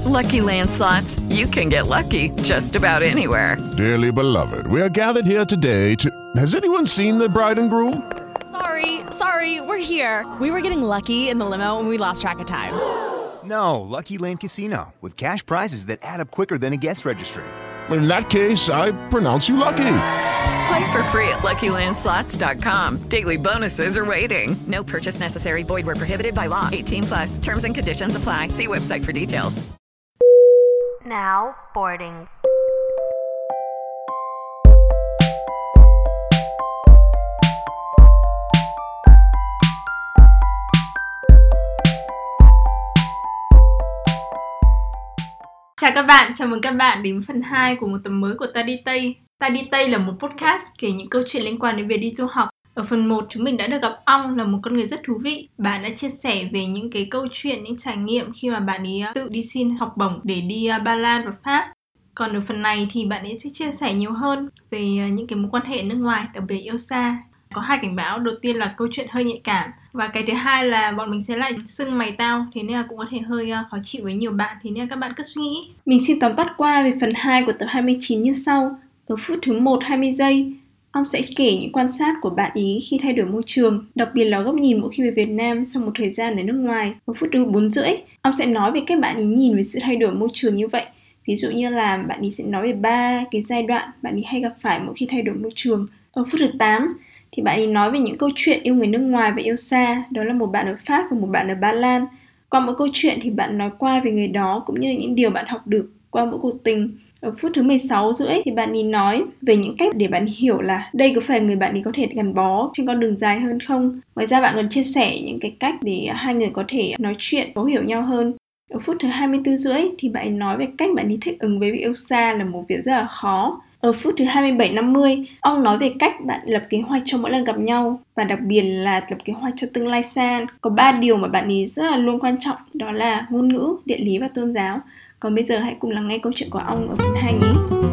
Lucky Land Slots, you can get lucky just about anywhere. Dearly beloved, we are gathered here today to... Has anyone seen the bride and groom? Sorry, we're here. We were getting lucky in the limo and we lost track of time. No, Lucky Land Casino, with cash prizes that add up quicker than a guest registry. In that case, I pronounce you lucky. Play for free at LuckyLandSlots.com. Daily bonuses are waiting. No purchase necessary. Void where prohibited by law. 18+. Terms and conditions apply. See website for details. Now boarding. Chào các bạn, chào mừng các bạn đến phần 2 của một tập mới của Ta Đi Tây. Ta Đi Tây là một podcast kể những câu chuyện liên quan đến việc đi du học. Ở phần 1, chúng mình đã được gặp Ong, là một con người rất thú vị. Bạn đã chia sẻ về những cái câu chuyện, những trải nghiệm khi mà bạn ấy tự đi xin học bổng để đi Ba Lan và Pháp. Còn ở phần này thì bạn ấy sẽ chia sẻ nhiều hơn về những cái mối quan hệ nước ngoài, đặc biệt yêu xa. Có 2 cảnh báo, đầu tiên là câu chuyện hơi nhạy cảm, và cái thứ hai là bọn mình sẽ lại xưng mày tao, thế nên là cũng có thể hơi khó chịu với nhiều bạn, thế nên là các bạn cứ suy nghĩ. Mình xin tóm tắt qua về phần 2 của tập 29 như sau. Ở phút thứ 1 20 giây, ông sẽ kể những quan sát của bạn ý khi thay đổi môi trường, đặc biệt là góc nhìn mỗi khi về Việt Nam sau một thời gian ở nước ngoài. Ở phút thứ 4 rưỡi, ông sẽ nói về cách bạn ý nhìn về sự thay đổi môi trường như vậy. Ví dụ như là bạn ý sẽ nói về 3 cái giai đoạn bạn ý hay gặp phải mỗi khi thay đổi môi trường. Ở phút thứ 8 thì bạn ấy nói về những câu chuyện yêu người nước ngoài và yêu xa, đó là một bạn ở Pháp và một bạn ở Ba Lan. Qua mỗi câu chuyện thì bạn nói qua về người đó cũng như những điều bạn học được qua mỗi cuộc tình. Ở phút thứ 16 rưỡi thì bạn ấy nói về những cách để bạn hiểu là đây có phải người bạn ấy có thể gắn bó trên con đường dài hơn không. Ngoài ra bạn còn chia sẻ những cái cách để hai người có thể nói chuyện, thấu hiểu nhau hơn. Ở phút thứ 24 rưỡi thì bạn ấy nói về cách bạn ấy thích ứng với việc yêu xa là một việc rất là khó. Ở phút thứ 27-50, ông nói về cách bạn lập kế hoạch cho mỗi lần gặp nhau, và đặc biệt là lập kế hoạch cho tương lai xa. Có 3 điều mà bạn ấy rất là luôn quan trọng, đó là ngôn ngữ, địa lý và tôn giáo. Còn bây giờ hãy cùng lắng nghe câu chuyện của ông ở phần 2 nhé.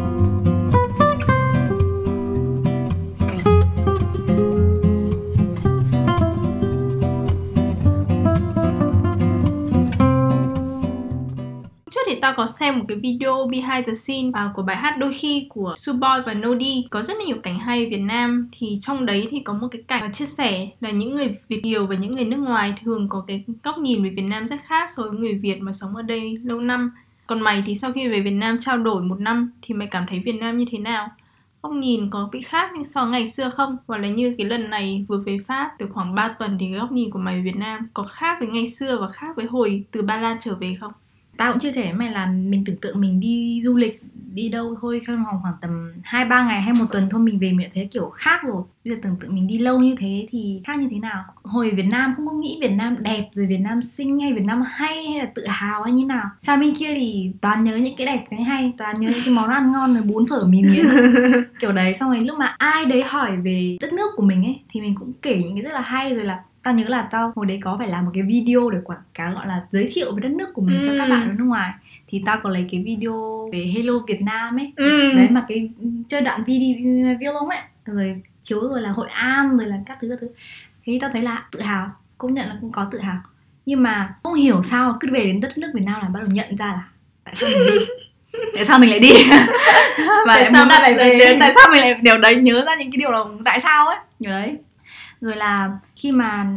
Thì tao có xem một cái video behind the scene của bài hát Đôi Khi của Suboy và Nodi. Có rất là nhiều cảnh hay Việt Nam. Thì trong đấy thì có một cái cảnh chia sẻ là những người Việt kiều và những người nước ngoài thường có cái góc nhìn về Việt Nam rất khác so với người Việt mà sống ở đây lâu năm. Còn mày thì sau khi về Việt Nam trao đổi 1 năm thì mày cảm thấy Việt Nam như thế nào? Góc nhìn có bị khác so với ngày xưa không? Hoặc là như cái lần này vừa về Pháp được khoảng 3 tuần thì cái góc nhìn của mày về Việt Nam có khác với ngày xưa và khác với hồi từ Ba Lan trở về không? Tao cũng chưa thể mày là mình tưởng tượng mình đi du lịch đi đâu thôi trong vòng khoảng tầm 2-3 ngày hay 1 tuần thôi mình về mình đã thấy kiểu khác rồi. Bây giờ tưởng tượng mình đi lâu như thế thì khác như thế nào? Hồi Việt Nam không có nghĩ Việt Nam đẹp rồi Việt Nam xinh hay Việt Nam hay hay là tự hào hay như nào. Sang bên kia thì toàn nhớ những cái đẹp cái hay, toàn nhớ những cái món ăn ngon rồi bún phở mì miến kiểu đấy. Xong rồi lúc mà ai đấy hỏi về đất nước của mình ấy thì mình cũng kể những cái rất là hay. Rồi là tao nhớ là tao hồi đấy có phải làm một cái video để quảng cáo gọi là giới thiệu về đất nước của mình cho các bạn ở nước ngoài. Thì tao có lấy cái video về Hello Việt Nam ấy. Đấy mà cái chơi đoạn violon ấy. Rồi chiếu rồi là Hội An rồi là các thứ. Thì tao thấy là tự hào, công nhận là cũng có tự hào. Nhưng mà không hiểu sao cứ về đến đất nước Việt Nam là bắt đầu nhận ra là tại sao mình đi. Tại sao mình lại đi? Và tại sao mình lại về? Tại sao mình lại điều đấy nhớ ra những cái điều là tại sao ấy, như đấy. Rồi là khi mà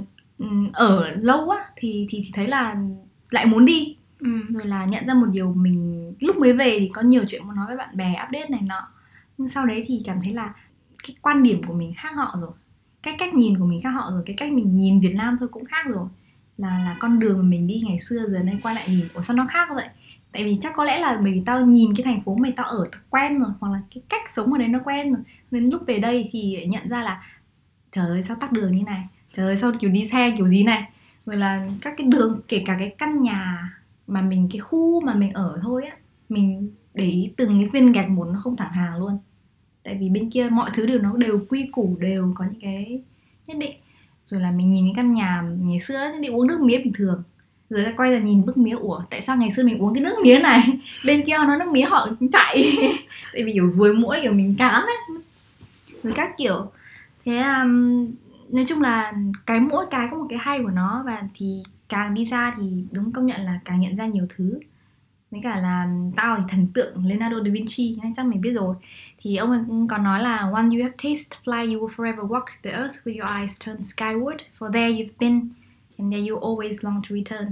ở lâu á thì thấy là lại muốn đi. Rồi là nhận ra một điều mình lúc mới về thì có nhiều chuyện muốn nói với bạn bè, update này nọ. Nhưng sau đấy thì cảm thấy là cái quan điểm của mình khác họ rồi, cái cách nhìn của mình khác họ rồi, cái cách mình nhìn Việt Nam thôi cũng khác rồi. Là con đường mà mình đi ngày xưa giờ nay quay lại nhìn, ủa sao nó khác vậy? Tại vì chắc có lẽ là bởi vì tao nhìn cái thành phố mà tao ở quen rồi, hoặc là cái cách sống ở đấy nó quen rồi, nên lúc về đây thì nhận ra là trời ơi sao tắc đường như này, trời ơi sao kiểu đi xe kiểu gì này. Rồi là các cái đường, kể cả cái căn nhà mà mình, cái khu mà mình ở thôi á, mình để ý từng cái viên gạch một nó không thẳng hàng luôn. Tại vì bên kia mọi thứ nó đều quy củ, đều có những cái nhất định. Rồi là mình nhìn cái căn nhà ngày xưa thì uống nước mía bình thường, rồi quay ra nhìn bức mía, ủa tại sao ngày xưa mình uống cái nước mía này, bên kia nó nước mía họ chạy tại vì kiểu ruồi muỗi kiểu mình cán ấy, rồi các kiểu. Thế nói chung là cái mỗi cái có một cái hay của nó, và thì càng đi xa thì đúng công nhận là càng nhận ra nhiều thứ. Với cả là tao thì thần tượng Leonardo da Vinci, chắc mình biết rồi. Thì ông ấy còn nói là "Once you have tasted fly, you will forever walk the earth with your eyes turned skyward, for there you've been, and there you always long to return."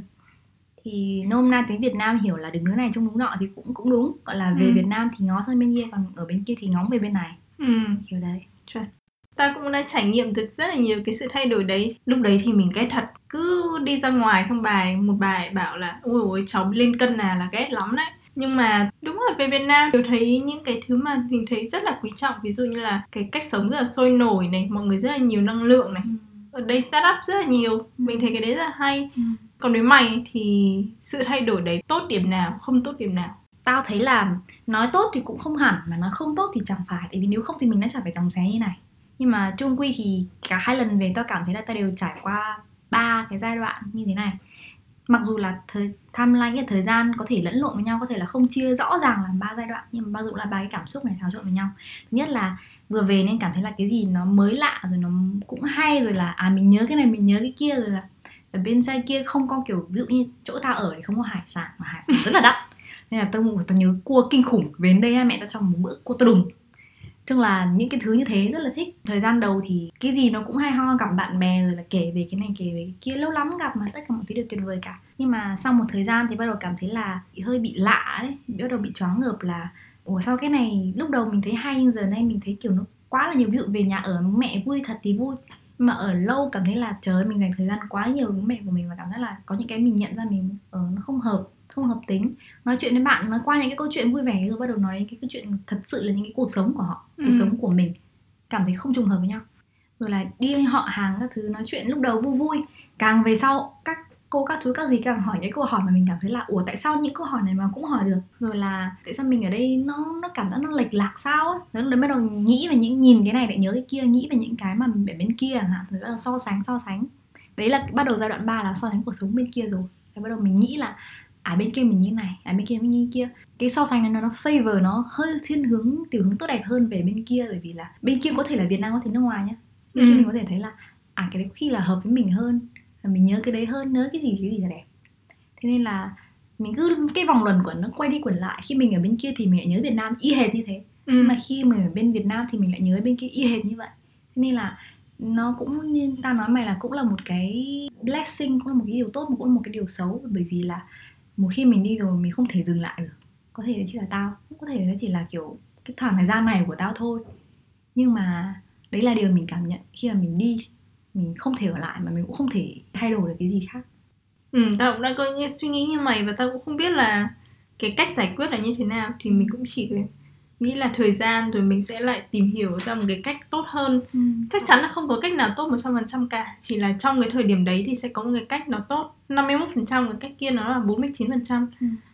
Thì nôm na tiếng Việt Nam hiểu là đứng núi này trông núi nọ thì cũng đúng. Gọi là về Việt Nam thì ngó sang bên kia, còn ở bên kia thì ngóng về bên này. Kiểu đấy. Chuẩn. Ta cũng đã trải nghiệm được rất là nhiều cái sự thay đổi đấy. Lúc đấy thì mình ghét thật. Cứ đi ra ngoài xong một bài bảo là ôi cháu lên cân là ghét lắm đấy. Nhưng mà đúng rồi, về Việt Nam tôi thấy những cái thứ mà mình thấy rất là quý trọng. Ví dụ như là cái cách sống rất là sôi nổi này, mọi người rất là nhiều năng lượng này. Ở đây start up rất là nhiều. Mình thấy cái đấy rất là hay. Còn với mày thì sự thay đổi đấy tốt điểm nào, không tốt điểm nào? Tao thấy là nói tốt thì cũng không hẳn, mà nói không tốt thì chẳng phải. Tại vì nếu không thì mình đã chẳng phải dòng xé như này. Nhưng mà chung quy thì cả hai lần về tao cảm thấy là tao đều trải qua 3 cái giai đoạn như thế này. Mặc dù là timeline, thời gian có thể lẫn lộn với nhau, có thể là không chia rõ ràng làm 3 giai đoạn, nhưng mà bao giờ cũng là 3 cái cảm xúc này thảo trộn với nhau. Thứ nhất là vừa về nên cảm thấy là cái gì nó mới lạ, rồi nó cũng hay, rồi là mình nhớ cái này, mình nhớ cái kia, rồi là ở bên kia kia không có kiểu, ví dụ như chỗ tao ở thì không có hải sản, mà hải sản rất là đắt. Nên là tao nhớ cua kinh khủng. Về đến đây mẹ tao cho một bữa cua to đùng. Tức là những cái thứ như thế rất là thích. Thời gian đầu thì cái gì nó cũng hay ho, gặp bạn bè rồi là kể về cái này kể về cái kia, lâu lắm gặp mà tất cả mọi thứ đều tuyệt vời cả. Nhưng mà sau một thời gian thì bắt đầu cảm thấy là hơi bị lạ đấy, bắt đầu bị choáng ngợp là ủa sao cái này lúc đầu mình thấy hay nhưng giờ nay mình thấy kiểu nó quá là nhiều. Ví dụ về nhà ở mẹ vui thật thì vui, mà ở lâu cảm thấy là trời ơi, mình dành thời gian quá nhiều với mẹ của mình và cảm giác là có những cái mình nhận ra mình nó không hợp tính. Nói chuyện với bạn, nói qua những cái câu chuyện vui vẻ rồi bắt đầu nói đến cái câu chuyện thật sự là những cái cuộc sống của họ, cuộc sống của mình, cảm thấy không trùng hợp với nhau. Rồi là đi họ hàng các thứ, nói chuyện lúc đầu vui vui, càng về sau các cô các thứ các gì càng hỏi những câu hỏi mà mình cảm thấy là ủa tại sao những câu hỏi này mà cũng hỏi được, rồi là tại sao mình ở đây nó cảm giác nó lệch lạc sao ấy. Rồi bắt đầu nghĩ về những, nhìn cái này lại nhớ cái kia, nghĩ về những cái mà mình ở bên kia chẳng hạn, rồi bắt đầu so sánh. Đấy là bắt đầu giai đoạn 3 là so sánh cuộc sống bên kia rồi. Rồi bắt đầu mình nghĩ là bên kia mình như này, bên kia mình như kia. Cái so sánh này nó favor, nó hơi thiên hướng tiểu hướng tốt đẹp hơn về bên kia, bởi vì là bên kia có thể là Việt Nam, có thể nước ngoài nhá. Bên kia mình có thể thấy là cái đấy có khi là hợp với mình hơn, mình nhớ cái đấy hơn, nhớ cái gì là đẹp. Thế nên là mình cứ cái vòng luẩn quẩn nó quay đi quẩn lại. Khi mình ở bên kia thì mình lại nhớ Việt Nam y hệt như thế, mà khi mình ở bên Việt Nam thì mình lại nhớ bên kia y hệt như vậy. Thế nên là nó cũng như ta nói mày là cũng là một cái blessing, cũng là một cái điều tốt, mà cũng là một cái điều xấu. Bởi vì là một khi mình đi rồi mình không thể dừng lại được. Có thể chỉ là tao, có thể nó chỉ là kiểu cái khoảng thời gian này của tao thôi. Nhưng mà đấy là điều mình cảm nhận khi mà mình đi. Mình không thể ở lại mà mình cũng không thể thay đổi được cái gì khác. Tao cũng đã có những suy nghĩ như mày, và tao cũng không biết là cái cách giải quyết là như thế nào. Thì mình cũng chỉ nghĩ là thời gian rồi mình sẽ lại tìm hiểu ra một cái cách tốt hơn. Chắc chắn là không có cách nào tốt 100% cả. Chỉ là trong cái thời điểm đấy thì sẽ có một cái cách nó tốt 51%, cái cách kia nó là 49%.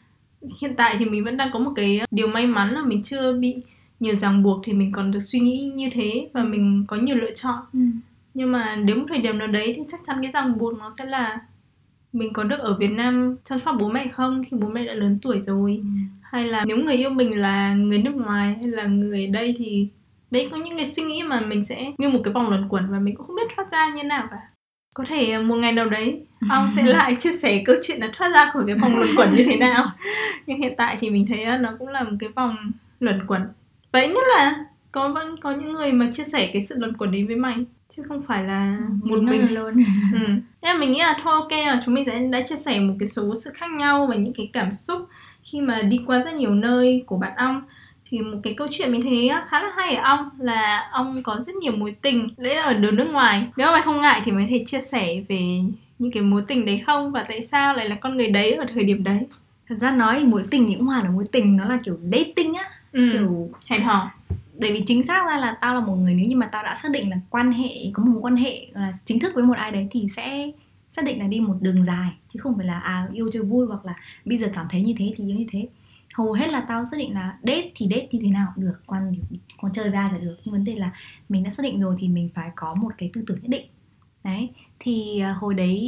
Hiện tại thì mình vẫn đang có một cái điều may mắn là mình chưa bị nhiều ràng buộc, thì mình còn được suy nghĩ như thế và mình có nhiều lựa chọn. Nhưng mà đến một thời điểm nào đấy thì chắc chắn cái ràng buộc nó sẽ là mình có được ở Việt Nam chăm sóc bố mẹ không, khi bố mẹ đã lớn tuổi rồi. Hay là nếu người yêu mình là người nước ngoài hay là người ở đây, thì đấy có những cái suy nghĩ mà mình sẽ như một cái vòng luẩn quẩn và mình cũng không biết thoát ra như nào cả. Có thể một ngày nào đấy ông sẽ lại chia sẻ câu chuyện là thoát ra khỏi cái vòng luẩn quẩn như thế nào. Nhưng hiện tại thì mình thấy nó cũng là một cái vòng luẩn quẩn. Vậy nhất là có những người mà chia sẻ cái sự luẩn quẩn đấy với mày, chứ không phải là một mình luôn. Nên mình nghĩ là thôi ok, là chúng mình đã chia sẻ một cái số sự khác nhau và những cái cảm xúc khi mà đi qua rất nhiều nơi của bạn Ong. Thì một cái câu chuyện mình thấy khá là hay ở Ong là ông có rất nhiều mối tình đấy ở nước ngoài. Nếu mà mày không ngại thì mày có thể chia sẻ về những cái mối tình đấy không, và tại sao lại là con người đấy ở thời điểm đấy. Thật ra nói mối tình thì cũng hoàn là mối tình, nó là kiểu dating á, kiểu hẹn hò. Bởi vì chính xác ra là tao là một người, nếu như mà tao đã xác định là có một quan hệ là chính thức với một ai đấy thì sẽ xác định là đi một đường dài, chứ không phải là yêu chơi vui hoặc là bây giờ cảm thấy như thế thì yêu như thế. Hầu hết là tao xác định là date như thế nào cũng được, còn chơi với ai là được. Nhưng vấn đề là mình đã xác định rồi thì mình phải có một cái tư tưởng nhất định. Đấy, thì hồi đấy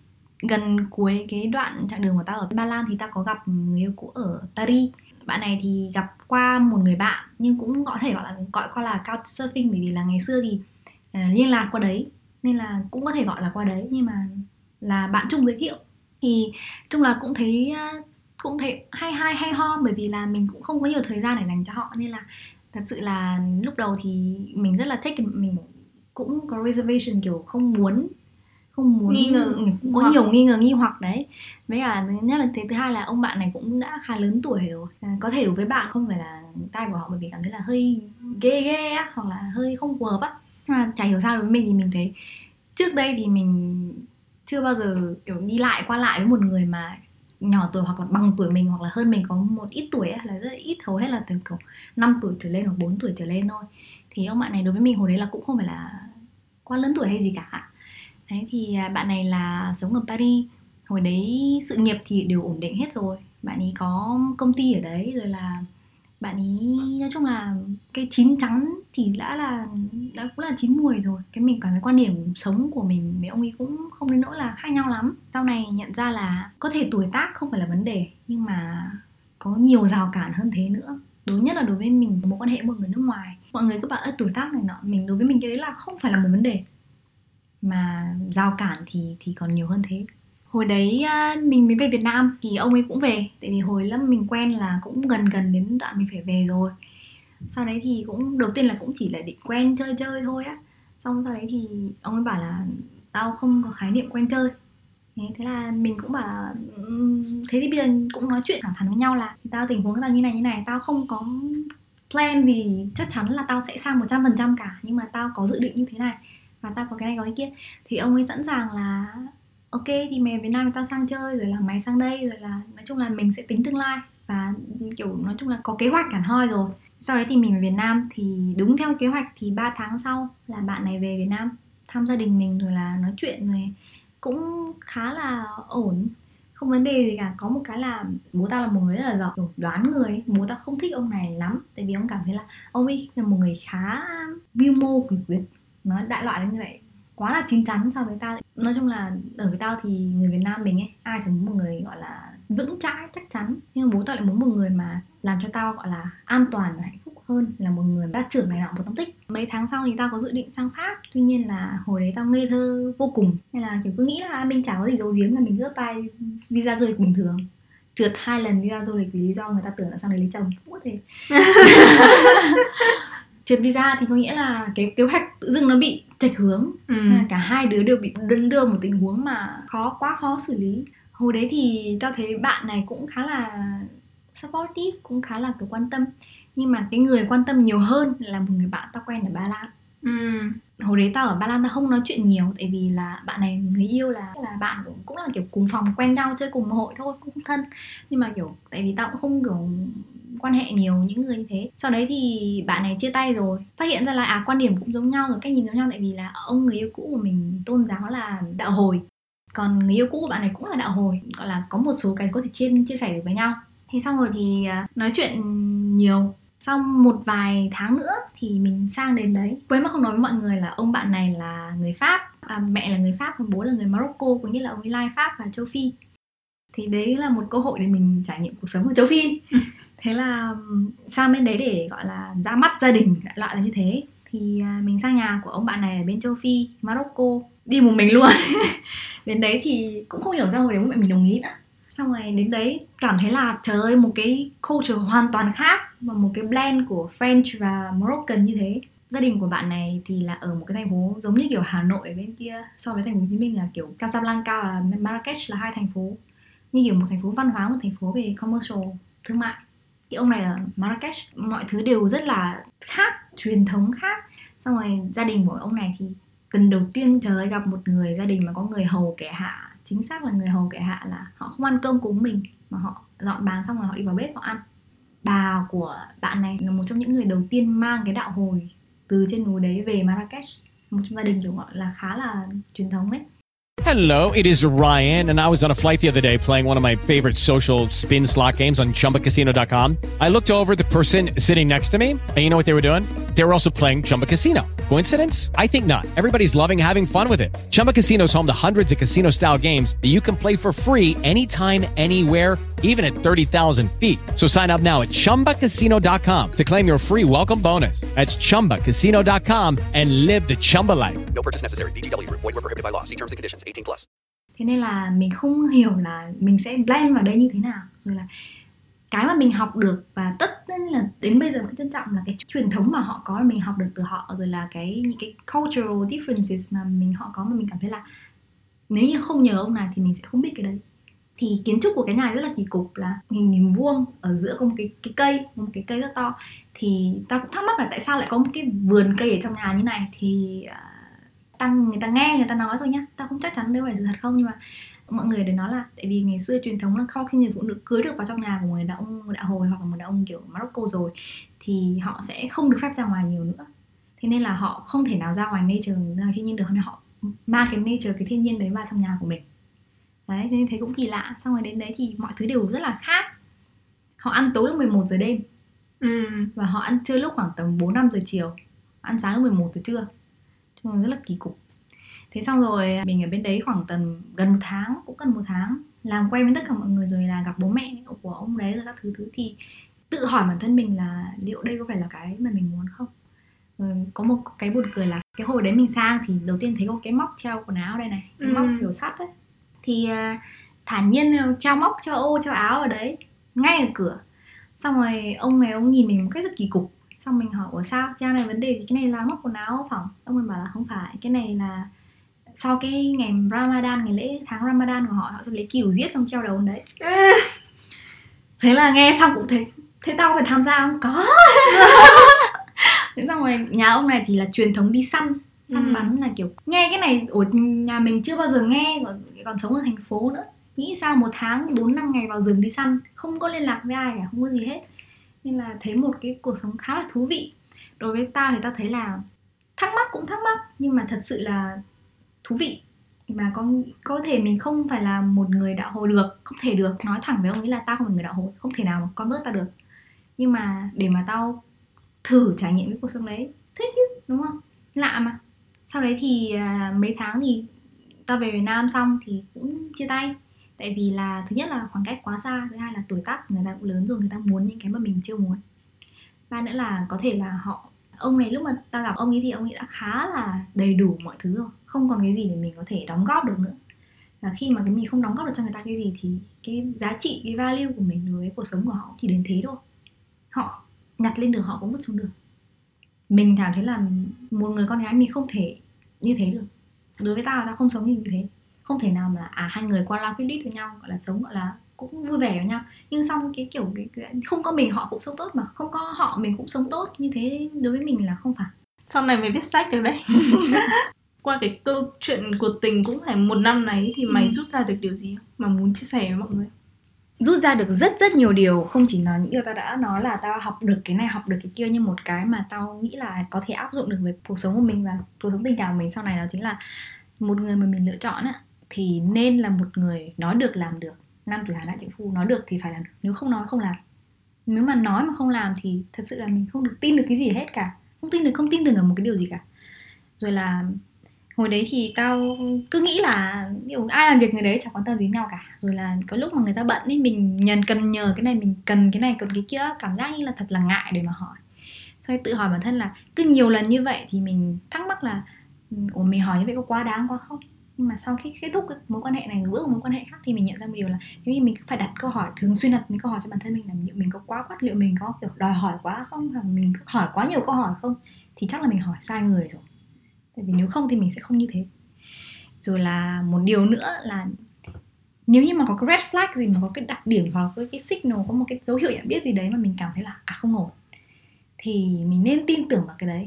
gần cuối cái đoạn chặng đường của tao ở Ba Lan thì tao có gặp người yêu cũ ở Paris. Bạn này thì gặp qua một người bạn, nhưng cũng có thể gọi qua là couchsurfing, bởi vì là ngày xưa thì liên lạc qua đấy nên là cũng có thể gọi là qua đấy, nhưng mà là bạn chung giới thiệu. Thì chung là cũng thấy cũng thấy hay ho, bởi vì là mình cũng không có nhiều thời gian để dành cho họ, nên là thật sự là lúc đầu thì mình rất là thích, mình cũng có reservation, kiểu không muốn nghi ngờ, cũng có nhiều nghi ngờ nghi hoặc đấy. Với cả nhất là thứ hai là ông bạn này cũng đã khá lớn tuổi rồi, có thể đối với bạn không phải là tai của họ, bởi vì cảm thấy là hơi ghê á, hoặc là hơi không phù hợp á. Nhưng mà chả hiểu sao đối với mình thì mình thấy trước đây thì mình chưa bao giờ kiểu đi lại qua lại với một người mà nhỏ tuổi hoặc là bằng tuổi mình, hoặc là hơn mình có một ít tuổi ấy, là rất là ít, hầu hết là từ kiểu 5 tuổi trở lên hoặc 4 tuổi trở lên thôi. Thì ông bạn này đối với mình hồi đấy là cũng không phải là quá lớn tuổi hay gì cả. Đấy, thì bạn này là sống ở Paris. Hồi đấy sự nghiệp thì đều ổn định hết rồi, bạn ấy có công ty ở đấy, rồi là bạn ấy nói chung là cái chín chắn thì đã cũng là chín mùi rồi. Cái mình cảm thấy quan điểm sống của mình với ông ấy cũng không đến nỗi là khác nhau lắm. Sau này nhận ra là có thể tuổi tác không phải là vấn đề, nhưng mà có nhiều rào cản hơn thế nữa. Nhất là đối với mình, một quan hệ với một người nước ngoài, mọi người cứ bảo tuổi tác này nọ, đối với mình cái đấy là không phải là một vấn đề, mà rào cản thì còn nhiều hơn thế. Hồi đấy mình mới về Việt Nam thì ông ấy cũng về, tại vì hồi lớp mình quen là cũng gần đến đoạn mình phải về rồi. Sau đấy thì cũng đầu tiên là cũng chỉ là định quen chơi thôi á. Xong sau đấy thì ông ấy bảo là tao không có khái niệm quen chơi. Thế là mình cũng bảo là thế thì bây giờ cũng nói chuyện thẳng thắn với nhau là tao tình huống tao như này, tao không có plan gì chắc chắn là tao sẽ sang 100% cả, nhưng mà tao có dự định như thế này, và tao có cái này có cái kia. Thì ông ấy sẵn sàng là ok, thì mày ở Việt Nam thì tao sang chơi, rồi là mày sang đây, rồi là nói chung là mình sẽ tính tương lai, và kiểu nói chung là có kế hoạch hẳn hoi rồi. Sau đấy thì mình về Việt Nam thì đúng theo kế hoạch thì 3 tháng sau là bạn này về Việt Nam thăm gia đình mình, rồi là nói chuyện, rồi cũng khá là ổn, không vấn đề gì cả. Có một cái là bố tao là một người rất là giỏi đoán người ấy. Bố tao không thích ông này lắm, tại vì ông cảm thấy là ông ấy là một người khá mưu mô quỷ quyệt, nói đại loại như vậy, quá là chín chắn so với tao. Nói chung là ở với tao thì người Việt Nam mình ấy, ai chẳng muốn một người gọi là vững chãi chắc chắn, nhưng mà bố tao lại muốn một người mà làm cho tao gọi là an toàn và hạnh phúc hơn, là một người gia trưởng này nọ một tao thích. Mấy tháng sau thì tao có dự định sang Pháp, tuy nhiên là hồi đấy tao ngây thơ vô cùng, nên là kiểu cứ nghĩ là mình chả có gì giấu giếm, là mình cứ apply visa du lịch bình thường, trượt 2 lần visa du lịch vì lý do người ta tưởng là sang đấy lấy chồng. Cũng thế. Trượt visa thì có nghĩa là cái kế hoạch tự dưng nó bị chệch hướng, cả hai đứa đều bị đưa một tình huống mà quá khó xử lý. Hồi đấy thì tao thấy bạn này cũng khá là supportive, cũng khá là kiểu quan tâm, nhưng mà cái người quan tâm nhiều hơn là một người bạn tao quen ở Ba Lan. Hồi đấy tao ở Ba Lan tao không nói chuyện nhiều, tại vì là bạn này người yêu là bạn cũng là kiểu cùng phòng quen nhau, chơi cùng một hội thôi, cũng thân, nhưng mà kiểu tại vì tao cũng không kiểu quan hệ nhiều những người như thế. Sau đấy thì bạn này chia tay rồi, phát hiện ra là quan điểm cũng giống nhau rồi, cách nhìn giống nhau, tại vì là ông người yêu cũ của mình tôn giáo là đạo hồi, còn người yêu cũ của bạn này cũng là đạo hồi, gọi là có một số cái có thể chia sẻ được với nhau. Thế xong rồi thì nói chuyện nhiều. Sau một vài tháng nữa thì mình sang đến đấy. Quên mất không nói với mọi người là ông bạn này là người Pháp, mẹ là người Pháp, còn bố là người Morocco, có nghĩa là ông ấy lai Pháp và châu Phi. Thì đấy là một cơ hội để mình trải nghiệm cuộc sống ở châu Phi. Thế là sang bên đấy để gọi là ra mắt gia đình, đại loại là như thế. Thì mình sang nhà của ông bạn này ở bên châu Phi, Morocco, đi một mình luôn. Đến đấy thì cũng không hiểu sao hồi đấy bố mẹ mình đồng ý nữa. Xong rồi đến đấy cảm thấy là trời ơi, một cái culture hoàn toàn khác, và một cái blend của French và Moroccan như thế. Gia đình của bạn này thì là ở một cái thành phố giống như kiểu Hà Nội ở bên kia, so với thành phố Hồ Chí Minh là kiểu Casablanca và Marrakech là hai thành phố như kiểu một thành phố văn hóa, một thành phố về commercial, thương mại. Thì ông này ở Marrakech mọi thứ đều rất là khác, truyền thống khác. Xong rồi gia đình của ông này thì lần đầu tiên trời ơi gặp một người gia đình mà có người hầu kẻ hạ. Chính xác là người hầu kẻ hạ, là họ không ăn cơm cùng mình mà họ dọn bàn xong rồi họ đi vào bếp họ ăn. Bà của bạn này là một trong những người đầu tiên mang cái đạo hồi từ trên núi đấy về Marrakech, một trong gia đình kiểu gọi là khá là truyền thống ấy. Hello, it is Ryan, and I was on a flight the other day playing one of my favorite social spin slot games on ChumbaCasino.com. I looked over at the person sitting next to me, and you know what they were doing? They were also playing Chumba Casino. Coincidence? I think not. Everybody's loving having fun with it. Chumba Casino is home to hundreds of casino-style games that you can play for free anytime, anywhere, even at 30,000 feet. So sign up now at ChumbaCasino.com to claim your free welcome bonus. That's ChumbaCasino.com and live the Chumba life. No purchase necessary. VGW. Void where prohibited by law. See terms and conditions. 18+. Thế nên là mình không hiểu là mình sẽ blend vào đây như thế nào. Rồi là cái mà mình học được và tất nhiên là đến bây giờ vẫn trân trọng là cái truyền thống mà họ có, mình học được từ họ. Rồi là những cái cultural differences mà họ có, mà mình cảm thấy là nếu như không nhờ ông này thì mình sẽ không biết cái đấy. Thì kiến trúc của cái nhà rất là kỳ cục, là hình vuông, ở giữa có một cái cây rất to. Thì ta cũng thắc mắc là tại sao lại có một cái vườn cây ở trong nhà như này. Thì người ta nghe người ta nói thôi nhá, ta không chắc chắn nếu phải sự thật không, nhưng mà mọi người đều nói là tại vì ngày xưa truyền thống là sau khi người phụ nữ cưới được vào trong nhà của người đàn ông đạo hồi hoặc là một đàn ông kiểu Morocco rồi thì họ sẽ không được phép ra ngoài nhiều nữa. Thế nên là họ không thể nào ra ngoài nature, ra thiên nhiên được, nên họ mang cái nature, cái thiên nhiên đấy vào trong nhà của mình. Đấy, nên thấy cũng kỳ lạ. Xong rồi đến đấy thì mọi thứ đều rất là khác. Họ ăn tối lúc 11 giờ đêm và họ ăn trưa lúc khoảng tầm 4-5 giờ chiều, ăn sáng lúc 11 giờ trưa. Trông rất là kỳ cục. Thế xong rồi mình ở bên đấy khoảng tầm gần một tháng, làm quen với tất cả mọi người rồi là gặp bố mẹ của ông đấy rồi các thứ thì tự hỏi bản thân mình là liệu đây có phải là cái mà mình muốn không. Rồi có một cái buồn cười là cái hồi đấy mình sang thì đầu tiên thấy có cái móc treo quần áo đây này, cái móc kiểu sắt ấy. Thì thản nhiên treo móc, treo ô, treo áo ở đấy ngay ở cửa. Xong rồi ông nhìn mình một cách rất kỳ cục. Xong mình hỏi ủa sao, treo này vấn đề thì cái này là móc quần áo phỏng. Ông ấy bảo là không phải, cái này là sau cái ngày Ramadan, ngày lễ tháng Ramadan của họ sẽ lấy cừu giết trong treo đầu đấy. Thế là nghe xong cũng thế tao phải tham gia không? Có. Thế xong rồi nhà ông này thì là truyền thống đi săn bắn, là kiểu nghe cái này ở nhà mình chưa bao giờ nghe, còn sống ở thành phố nữa. Nghĩ sao một tháng 4-5 ngày vào rừng đi săn, không có liên lạc với ai cả, không có gì hết. Nên là thấy một cái cuộc sống khá là thú vị. Đối với tao thì tao thấy là thắc mắc nhưng mà thật sự là thú vị. Mà có thể mình không phải là một người đạo hồi được, không thể được nói thẳng với ông ấy là tao không phải người đạo hồi, không thể nào mà con vớt tao được. Nhưng mà để mà tao thử trải nghiệm cái cuộc sống đấy, thích chứ, đúng không? Lạ mà. Sau đấy thì mấy tháng thì tao về Việt Nam xong thì cũng chia tay. Tại vì là thứ nhất là khoảng cách quá xa, thứ hai là tuổi tác người ta cũng lớn rồi, người ta muốn những cái mà mình chưa muốn. Ba nữa là có thể là ông này lúc mà tao gặp ông ấy thì ông ấy đã khá là đầy đủ mọi thứ rồi, không còn cái gì để mình có thể đóng góp được nữa. Và khi mà mình không đóng góp được cho người ta cái gì thì cái giá trị, cái value của mình đối với cuộc sống của họ chỉ đến thế thôi. Họ nhặt lên được họ cũng vứt xuống được. Mình cảm thấy là một người con gái mình không thể như thế được. Đối với tao không sống như thế. Không thể nào mà hai người qua lao quyết với nhau, gọi là sống gọi là cũng vui vẻ với nhau. Nhưng xong cái kiểu không có mình họ cũng sống tốt, mà không có họ mình cũng sống tốt, như thế đối với mình là không phải. Sau này mày viết sách được đấy. Qua cái câu chuyện cuộc tình cũng phải 1 năm này thì mày rút ra được điều gì mà muốn chia sẻ với mọi người? Rút ra được rất nhiều điều. Không chỉ nói những điều tao đã nói là tao học được cái này, học được cái kia, nhưng một cái mà tao nghĩ là có thể áp dụng được với cuộc sống của mình và cuộc sống tình cảm của mình sau này, đó chính là một người mà mình lựa chọn thì nên là một người nói được làm được. Nam tử hán đại trượng phu, nói được thì phải làm được, nếu không nói không làm. Nếu mà nói mà không làm thì thật sự là mình không được tin được cái gì hết cả, không tin tưởng được một cái điều gì cả. Rồi là hồi đấy thì tao cứ nghĩ là ai làm việc người đấy chẳng quan tâm gì nhau cả. Rồi là có lúc mà người ta bận ấy, mình cần nhờ cái này, mình cần cái này, cần cái kia, cảm giác như là thật là ngại để mà hỏi. Sau tự hỏi bản thân là cứ nhiều lần như vậy thì mình thắc mắc là mình hỏi như vậy có quá đáng quá không. Nhưng mà sau khi kết thúc cái mối quan hệ này, bước vào mối quan hệ khác thì mình nhận ra một điều là nếu như mình cứ phải đặt câu hỏi, thường xuyên đặt những câu hỏi cho bản thân mình là liệu mình có quá quát, liệu mình có kiểu đòi hỏi quá không, hoặc mình hỏi quá nhiều câu hỏi không, thì chắc là mình hỏi sai người rồi. Tại vì nếu không thì mình sẽ không như thế. Rồi là một điều nữa là nếu như mà có cái red flag gì, mà có cái đặc điểm hoặc cái signal, có một cái dấu hiệu nhận biết gì đấy mà mình cảm thấy là không ổn, thì mình nên tin tưởng vào cái đấy.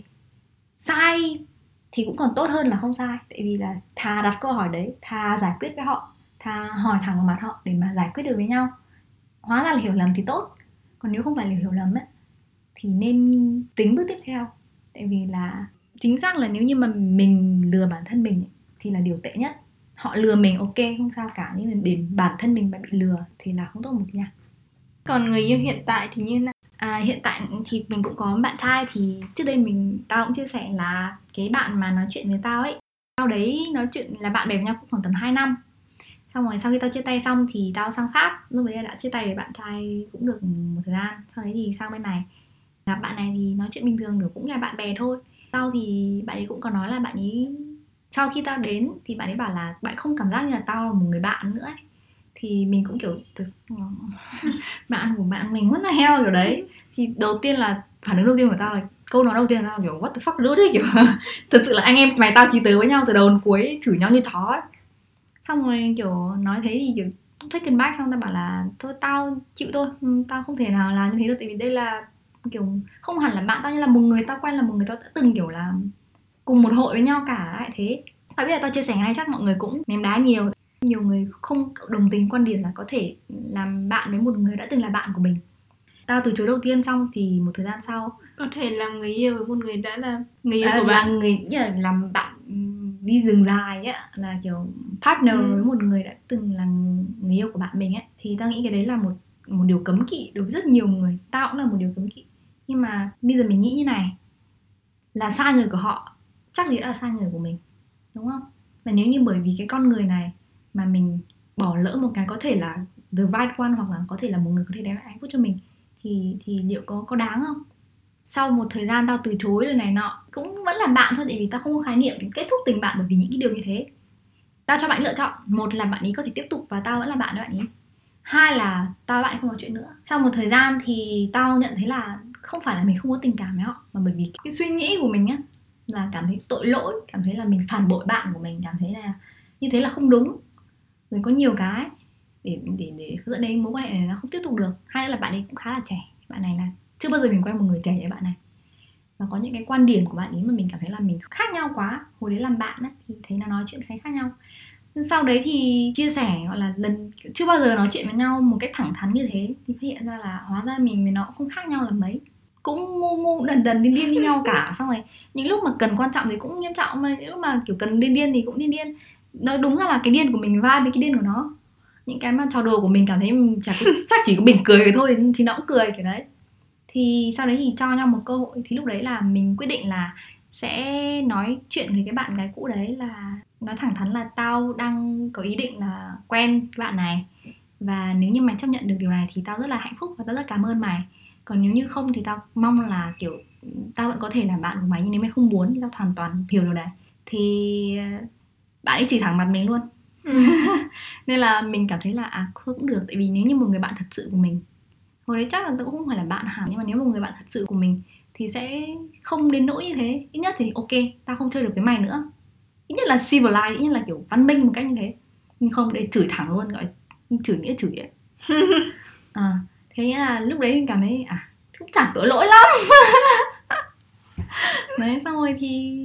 Sai thì cũng còn tốt hơn là không sai. Tại vì là thà đặt câu hỏi đấy, thà giải quyết với họ, thà hỏi thẳng vào mặt họ để mà giải quyết được với nhau. Hóa ra là hiểu lầm thì tốt. Còn nếu không phải là hiểu lầm ấy, thì nên tính bước tiếp theo. Tại vì là chính xác là nếu như mà mình lừa bản thân mình thì là điều tệ nhất. Họ lừa mình ok không sao cả, nhưng mà để bản thân mình bị lừa thì là không tốt một tí nào. Còn người yêu hiện tại thì như nào? Hiện tại thì mình cũng có bạn trai. Thì trước đây tao cũng chia sẻ là cái bạn mà nói chuyện với tao ấy, tao đấy nói chuyện là bạn bè với nhau cũng khoảng tầm 2 năm. Xong rồi sau khi tao chia tay xong thì tao sang Pháp. Lúc đấy đã chia tay với bạn trai cũng được một thời gian. Sau đấy thì sang bên này gặp bạn này thì nói chuyện bình thường, được cũng là bạn bè thôi. Sau thì bạn ấy cũng có nói là bạn ấy sau khi tao đến thì bạn ấy bảo là bạn không cảm giác như là tao là một người bạn nữa ấy. Thì mình cũng kiểu bạn của bạn mình what the hell kiểu đấy. Thì đầu tiên là phản ứng đầu tiên của tao là câu nói đầu tiên là tao kiểu what the fuck dude ấy, kiểu thật sự là anh em mày tao chí tớ với nhau từ đầu đến cuối, chửi nhau như chó ấy. Xong rồi kiểu nói thế thì kiểu take it back, xong tao bảo là thôi tao chịu thôi, tao không thể nào làm như thế được, tại vì đây là kiểu không hẳn là bạn tao, như là một người tao quen, là một người tao đã từng kiểu là cùng một hội với nhau cả lại thế. Tao biết là tao chia sẻ cái này chắc mọi người cũng ném đá nhiều người không đồng tình quan điểm là có thể làm bạn với một người đã từng là bạn của mình. Tao từ chối đầu tiên, xong thì một thời gian sau có thể làm người yêu với một người đã là người yêu của bạn, là người như là làm bạn đi rừng dài ấy, là kiểu partner với một người đã từng là người yêu của bạn mình ấy. Thì tao nghĩ cái đấy là một điều cấm kỵ đối với rất nhiều người, tao cũng là một điều cấm kỵ. Nhưng mà bây giờ mình nghĩ như này, là sai người của họ chắc gì đã là sai người của mình, đúng không? Và nếu như bởi vì cái con người này mà mình bỏ lỡ một cái có thể là the right one, hoặc là có thể là một người có thể đem lại hạnh phúc cho mình, thì liệu có đáng không? Sau một thời gian tao từ chối rồi này nọ, cũng vẫn là bạn thôi, tại vì tao không có khái niệm kết thúc tình bạn bởi vì những cái điều như thế. Tao cho bạn lựa chọn, một là bạn ấy có thể tiếp tục và tao vẫn là bạn với bạn ấy, hai là tao và bạn ấy không nói chuyện nữa. Sau một thời gian thì tao nhận thấy là không phải là mình không có tình cảm với họ, mà bởi vì cái suy nghĩ của mình á là cảm thấy tội lỗi, cảm thấy là mình phản bội bạn của mình, cảm thấy là như thế là không đúng. Rồi có nhiều cái để dẫn đến mối quan hệ này nó không tiếp tục được. Hay là bạn ấy cũng khá là trẻ, bạn này là chưa bao giờ mình quen một người trẻ như bạn này, và có những cái quan điểm của bạn ấy mà mình cảm thấy là mình khác nhau quá. Hồi đấy làm bạn á, thì thấy nó nói chuyện khá khác nhau. Sau đấy thì chia sẻ, gọi là lần chưa bao giờ nói chuyện với nhau một cách thẳng thắn như thế, thì phát hiện ra là hóa ra mình với nó cũng không khác nhau là mấy, cũng ngu đần điên như nhau cả. Xong rồi những lúc mà cần quan trọng thì cũng nghiêm trọng, mà những lúc mà kiểu cần điên thì cũng điên. Nói đúng ra là cái điên của mình vibe với cái điên của nó. Những cái mà trò đùa của mình cảm thấy chắc chỉ có mình cười thôi thì nó cũng cười kiểu đấy. Thì sau đấy thì cho nhau một cơ hội, thì lúc đấy là mình quyết định là sẽ nói chuyện với cái bạn gái cũ đấy, là nói thẳng thắn là tao đang có ý định là quen bạn này, và nếu như mày chấp nhận được điều này thì tao rất là hạnh phúc và tao rất cảm ơn mày. Còn nếu như không thì tao mong là kiểu tao vẫn có thể là bạn của mày, nhưng nếu mày không muốn thì tao hoàn toàn hiểu điều đấy. Thì bạn ấy chỉ thẳng mặt mình luôn. Nên là mình cảm thấy là thôi cũng được, tại vì nếu như một người bạn thật sự của mình, hồi đấy chắc là tao cũng không phải là bạn hẳn, nhưng mà nếu một người bạn thật sự của mình thì sẽ không đến nỗi như thế. Ít nhất thì ok, tao không chơi được với mày nữa, ít nhất là civilized, ít nhất là kiểu văn minh một cách như thế. Nhưng không, để chửi thẳng luôn, gọi chửi nghĩa chửi ấy. Thế là lúc đấy mình cảm thấy cũng chẳng tội lỗi lắm. Đấy, xong rồi thì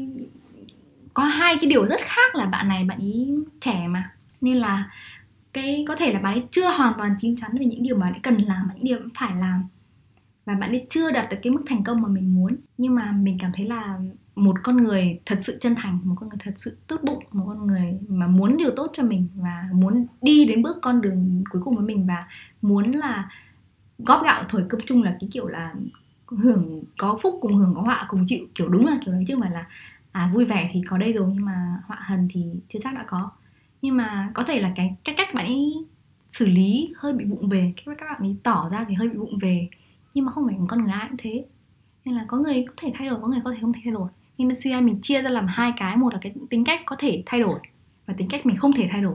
có hai cái điều rất khác là bạn này, bạn ý trẻ mà, nên là cái có thể là bạn ấy chưa hoàn toàn chín chắn về những điều mà bạn ấy cần làm và những điều bạn phải làm, và bạn ấy chưa đạt được cái mức thành công mà mình muốn. Nhưng mà mình cảm thấy là một con người thật sự chân thành, một con người thật sự tốt bụng, một con người mà muốn điều tốt cho mình và muốn đi đến bước con đường cuối cùng với mình, và muốn là góp gạo thổi cơm chung, là cái kiểu là hưởng có phúc cùng hưởng, có họa cùng chịu, kiểu đúng là kiểu đấy, chứ không phải là vui vẻ thì có đây rồi nhưng mà họa hần thì chưa chắc đã có. Nhưng mà có thể là cái cách bạn ấy xử lý hơi bị vụng về, các bạn ấy tỏ ra thì hơi bị vụng về, nhưng mà không phải con người ai cũng thế. Nên là có người có thể thay đổi, có người có thể không thể thay đổi. Nhưng suy ra mình chia ra làm hai cái, một là cái tính cách có thể thay đổi và tính cách mình không thể thay đổi.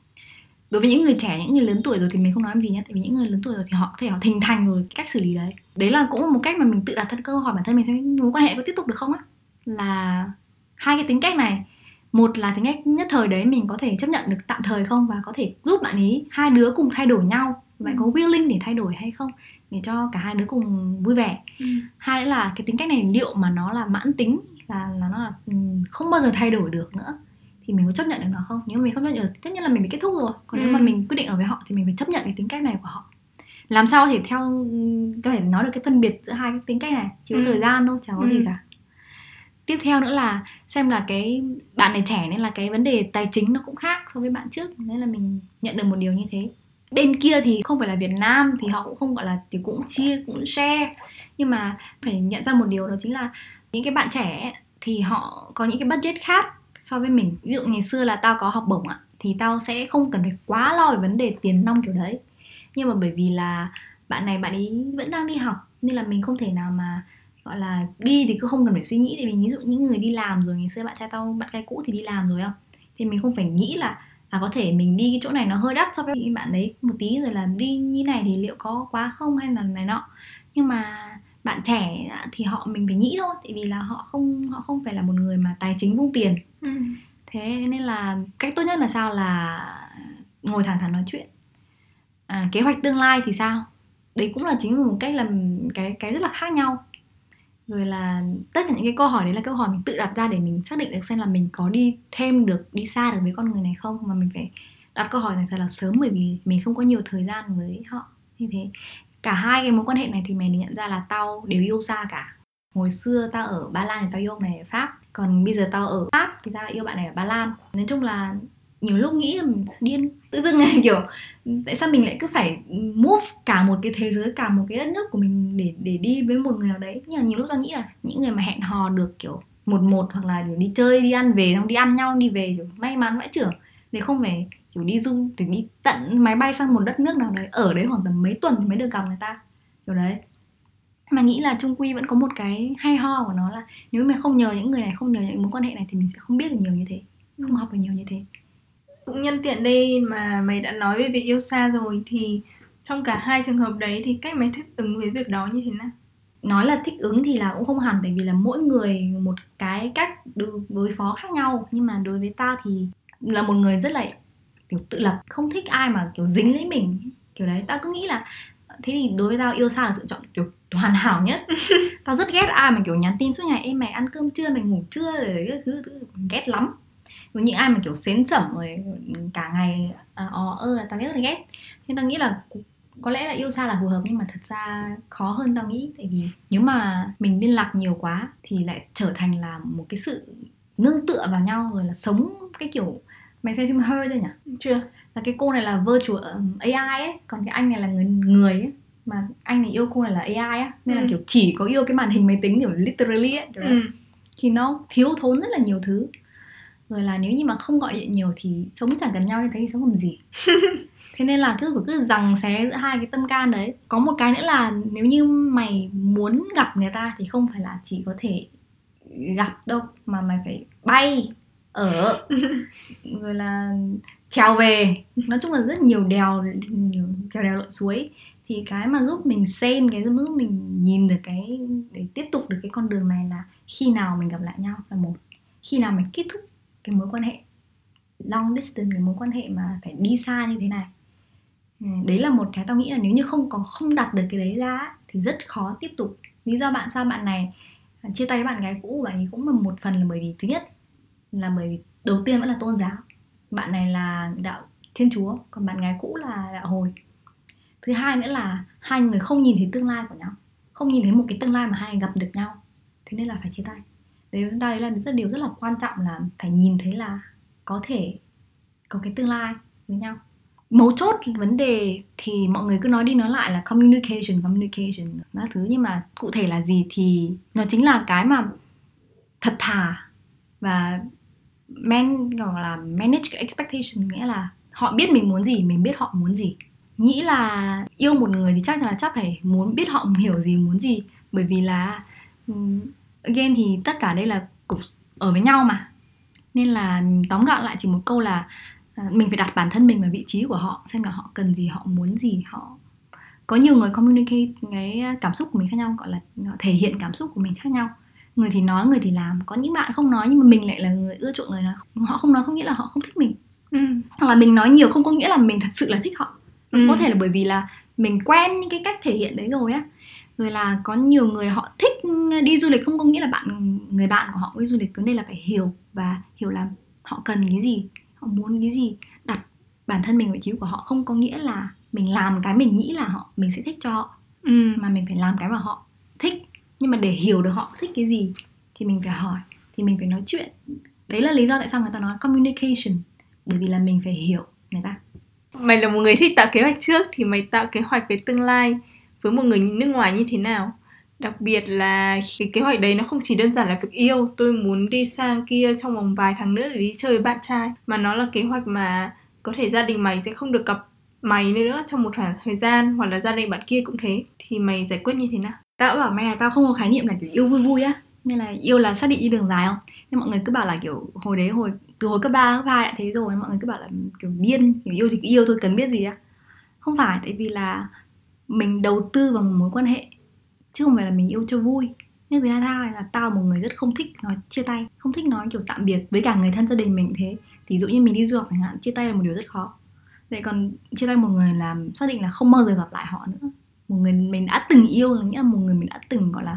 Đối với những người trẻ, những người lớn tuổi rồi thì mình không nói làm gì nhé, tại vì những người lớn tuổi rồi thì họ có thể họ hình thành rồi cái cách xử lý đấy. Đấy là cũng một cách mà mình tự đặt câu hỏi bản thân mình, thấy mối quan hệ có tiếp tục được không á. Là hai cái tính cách này, một là tính cách nhất thời đấy mình có thể chấp nhận được tạm thời không, và có thể giúp bạn ý hai đứa cùng thay đổi nhau, bạn có willing để thay đổi hay không, để cho cả hai đứa cùng vui vẻ. Hai nữa là cái tính cách này liệu mà nó là mãn tính, là nó là không bao giờ thay đổi được nữa, thì mình có chấp nhận được nó không. Nếu mà mình không chấp nhận được, tất nhiên là mình bị kết thúc rồi. Còn nếu mà mình quyết định ở với họ thì mình phải chấp nhận cái tính cách này của họ. Làm sao thì có thể nói được cái phân biệt giữa hai cái tính cách này, chỉ có thời gian thôi, chẳng có gì cả. Tiếp theo nữa là xem là cái bạn này trẻ nên là cái vấn đề tài chính nó cũng khác so với bạn trước, nên là mình nhận được một điều như thế. Bên kia thì không phải là Việt Nam thì họ cũng không gọi là thì cũng chia cũng share, nhưng mà phải nhận ra một điều, đó chính là những cái bạn trẻ thì họ có những cái budget khác so với mình. Ví dụ ngày xưa là tao có học bổng thì tao sẽ không cần phải quá lo về vấn đề tiền nong kiểu đấy. Nhưng mà bởi vì là bạn này bạn ấy vẫn đang đi học nên là mình không thể nào mà gọi là đi thì cứ không cần phải suy nghĩ. Tại vì ví dụ những người đi làm rồi, ngày xưa bạn trai cũ thì đi làm rồi không, thì mình không phải nghĩ là có thể mình đi cái chỗ này nó hơi đắt so với bạn đấy một tí, rồi là đi như này thì liệu có quá không hay là này nọ. Nhưng mà bạn trẻ thì mình phải nghĩ thôi, tại vì là họ không phải là một người mà tài chính vung tiền. Thế nên là cách tốt nhất là sao, là ngồi thẳng thắn nói chuyện. Kế hoạch tương lai thì sao, đấy cũng là chính một cách là cái rất là khác nhau. Rồi là tất cả những cái câu hỏi đấy là câu hỏi mình tự đặt ra để mình xác định được xem là mình có đi xa được với con người này không. Mà mình phải đặt câu hỏi này thật là sớm, bởi vì mình không có nhiều thời gian với họ. Như thế cả hai cái mối quan hệ này thì mình nhận ra là tao đều yêu xa cả. Hồi xưa tao ở Ba Lan thì tao yêu ông này ở Pháp, còn bây giờ tao ở Pháp thì tao lại yêu bạn này ở Ba Lan. Nói chung là nhiều lúc nghĩ là mình điên, tự dưng này kiểu tại sao mình lại cứ phải move cả một cái thế giới, cả một cái đất nước của mình để đi với một người nào đấy. Nhưng mà nhiều lúc tao nghĩ là những người mà hẹn hò được kiểu một hoặc là đi chơi, đi ăn về, xong đi ăn nhau đi về, kiểu may mắn vãi chưởng, để không phải kiểu đi tận máy bay sang một đất nước nào đấy, ở đấy khoảng tầm mấy tuần thì mới được gặp người ta kiểu đấy. Mà nghĩ là chung quy vẫn có một cái hay ho của nó là nếu mà không nhờ những người này, không nhờ những mối quan hệ này thì mình sẽ không biết được nhiều như thế, không học được nhiều như thế. Cũng nhân tiện đây mà mày đã nói về việc yêu xa rồi, thì trong cả hai trường hợp đấy thì cách mày thích ứng với việc đó như thế nào? Nói là thích ứng thì là cũng không hẳn, tại vì là mỗi người một cái cách đối phó khác nhau. Nhưng mà đối với tao thì là một người rất là kiểu tự lập, không thích ai mà kiểu dính lấy mình kiểu đấy. Tao cứ nghĩ là thế thì đối với tao yêu xa là sự chọn kiểu hoàn hảo nhất. Tao rất ghét ai mà kiểu nhắn tin suốt ngày: ê mày ăn cơm chưa, mày ngủ chưa, rồi cái thứ ghét lắm. Với những ai mà kiểu xến xẩm rồi cả ngày là tao rất là ghét. Nên tao nghĩ là có lẽ là yêu xa là phù hợp, nhưng mà thật ra khó hơn tao nghĩ. Tại vì nếu mà mình liên lạc nhiều quá thì lại trở thành là một cái sự nương tựa vào nhau, rồi là sống cái kiểu, mày xem phim Her chưa nhỉ? Chưa. Là cái cô này là virtual AI ấy, còn cái anh này là người ấy. Mà anh này yêu cô này là AI á, nên là kiểu chỉ có yêu cái màn hình máy tính kiểu literally ấy, kiểu thì nó thiếu thốn rất là nhiều thứ. Rồi là nếu như mà không gọi điện nhiều thì sống chẳng cần nhau như thế thì sống làm gì. Thế nên là cứ giằng xé giữa hai cái tâm can đấy. Có một cái nữa là nếu như mày muốn gặp người ta thì không phải là chỉ có thể gặp đâu, mà mày phải bay ở rồi là trèo về. Nói chung là rất nhiều trèo đèo lội suối. Thì cái mà giúp mình sane, cái giúp mình nhìn được cái, để tiếp tục được cái con đường này là khi nào mình gặp lại nhau là một, khi nào mình kết thúc cái mối quan hệ long distance, cái mối quan hệ mà phải đi xa như thế này. Đấy là một cái tao nghĩ là nếu như không đặt được cái đấy ra thì rất khó tiếp tục. Lý do sao bạn này chia tay với bạn gái cũ của bạn ấy cũng là một phần là bởi vì, thứ nhất là bởi vì đầu tiên vẫn là tôn giáo, bạn này là đạo Thiên Chúa, còn bạn gái cũ là đạo Hồi. Thứ hai nữa là hai người không nhìn thấy tương lai của nhau, không nhìn thấy một cái tương lai mà hai người gặp được nhau, thế nên là phải chia tay. Đấy là điều rất là quan trọng, là phải nhìn thấy là có thể có cái tương lai với nhau. Mấu chốt vấn đề thì mọi người cứ nói đi nói lại là communication các thứ, nhưng mà cụ thể là gì thì nó chính là cái mà thật thà và gọi là manage cái expectation, nghĩa là họ biết mình muốn gì, mình biết họ muốn gì. Nghĩ là yêu một người thì chắc phải muốn biết họ hiểu gì, muốn gì, bởi vì là again thì tất cả đây là ở với nhau mà. Nên là tóm gọn lại chỉ một câu là mình phải đặt bản thân mình vào vị trí của họ, xem là họ cần gì, họ muốn gì. Họ có nhiều người communicate cái cảm xúc của mình khác nhau, gọi là họ thể hiện cảm xúc của mình khác nhau. Người thì nói, người thì làm. Có những bạn không nói nhưng mà mình lại là người ưa chuộng người nào. Họ không nói không nghĩa là họ không thích mình. Hoặc là mình nói nhiều không có nghĩa là mình thật sự là thích họ. Có thể là bởi vì là mình quen những cái cách thể hiện đấy rồi á. Rồi là có nhiều người họ thích đi du lịch, không có nghĩa là người bạn của họ đi du lịch. Vấn đề là phải hiểu là họ cần cái gì, họ muốn cái gì. Đặt bản thân mình vào vị trí của họ, không có nghĩa là mình làm cái mình nghĩ là mình sẽ thích cho họ, mà mình phải làm cái mà họ thích. Nhưng mà để hiểu được họ thích cái gì thì mình phải hỏi, thì mình phải nói chuyện. Đấy là lý do tại sao người ta nói communication, bởi vì là mình phải hiểu người ta. Mày là một người thích tạo kế hoạch trước, thì mày tạo kế hoạch về tương lai với một người nước ngoài như thế nào? Đặc biệt là cái kế hoạch đấy nó không chỉ đơn giản là việc yêu, tôi muốn đi sang kia trong vòng vài tháng nữa để đi chơi với bạn trai, mà nó là kế hoạch mà có thể gia đình mày sẽ không được gặp mày nữa trong một khoảng thời gian, hoặc là gia đình bạn kia cũng thế, thì mày giải quyết như thế nào? Tao bảo mày là tao không có khái niệm là kiểu yêu vui vui á, nên là yêu là xác định đi đường dài không. Nhưng mọi người cứ bảo là kiểu hồi đấy từ hồi cấp 3, cấp 2 đã thế rồi, mọi người cứ bảo là kiểu điên, kiểu yêu thì cứ yêu thôi, cần biết gì á. Không phải, tại vì là mình đầu tư vào một mối quan hệ chứ không phải là mình yêu cho vui. Nhưng thứ hai là tao một người rất không thích nói chia tay, không thích nói kiểu tạm biệt với cả người thân gia đình mình thế. Ví dụ như mình đi du học chẳng hạn, chia tay là một điều rất khó. Vậy còn chia tay một người là xác định là không bao giờ gặp lại họ nữa. Một người mình đã từng yêu là nghĩa là một người mình đã từng gọi là